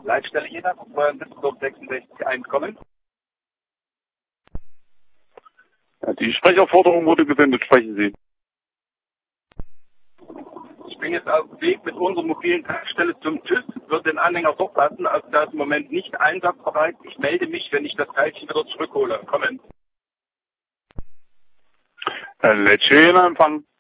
Leitstelle Jena, Düsseldorf 66 kommen. Ja, die Sprecherforderung wurde gesendet. Sprechen Sie. Ich bin jetzt auf dem Weg mit unserer mobilen Tankstelle zum TÜV, würde den Anhänger dort lassen, also da ist im Moment nicht einsatzbereit. Ich melde mich, wenn ich das Teilchen wieder zurückhole. Kommen. Lecce Jena empfangen.